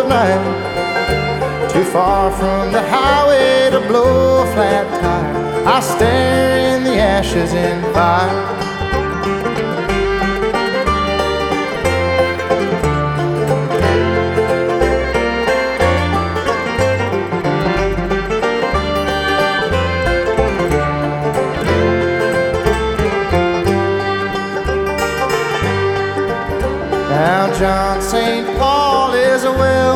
night, too far from the highway to blow a flat tire. I stare in the ashes and fire. Now John St. Paul is a well